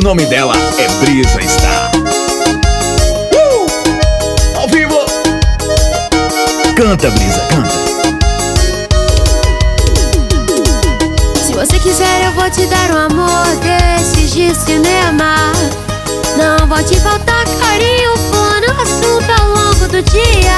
nome dela é Brisa Star. Ao vivo. Canta, Brisa, canta. Se você quiser eu vou te dar um amor desses de cinema. Não vou te faltar carinho, plano, assunto ao longo do dia.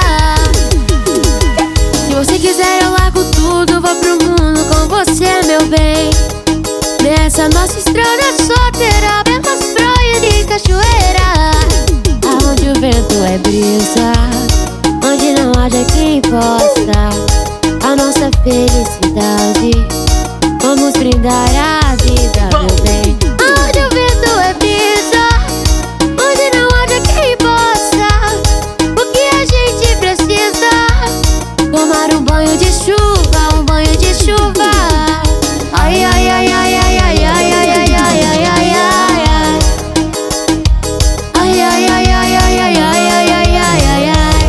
Se você quiser eu largo tudo, vou pro mundo com você, meu bem. Nessa nossa estrada solteira, pelas praias de cachoeira, aonde o vento é brisa, onde não haja quem possa a nossa felicidade. Vamos brindar a vida, meu bem. Onde o vento é brisa, onde não haja quem possa. O que a gente precisa? Tomar um banho de chuva, um banho de chuva. Ai, ai, ai, ai, ai, ai, ai, ai, ai, ai, ai, ai, ai. Ai, ai, ai, ai, ai, ai, ai, ai, ai, ai, ai, ai.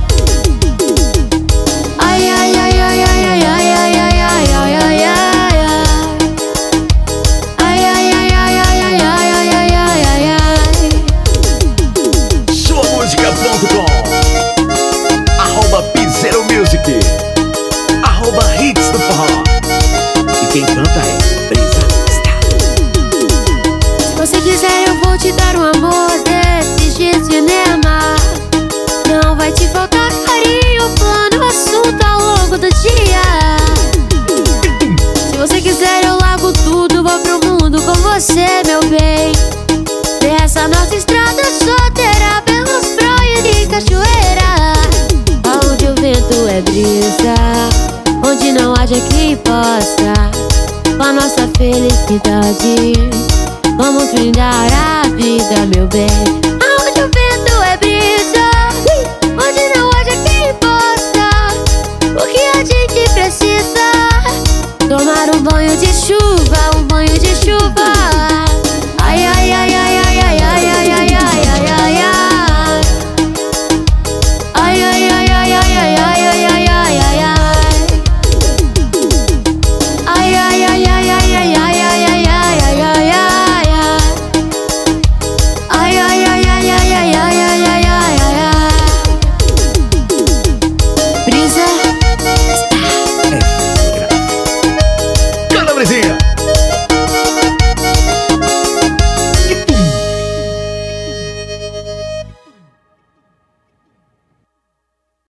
Ai, ai, ai, ai, ai, ai, ai, ai, ai, ai, ai, ai, ai. Music, @hits do forró. E quem canta é Brisa Star. Se você quiser eu vou te dar um amor desses de cinema. Não vai te faltar carinho, plano, assunto ao longo do dia. Se você quiser eu largo tudo, vou pro mundo com você, meu bem. Nessa nossa estrada solteira, pelas praias de cachoeira, onde o vento é brisa, onde não haja quem possa com a nossa felicidade. Vamos brindar a vida, meu bem. Onde o vento é brisa, onde não haja quem possa. O que a gente precisa? Tomar um banho de chuva, um banho de chuva.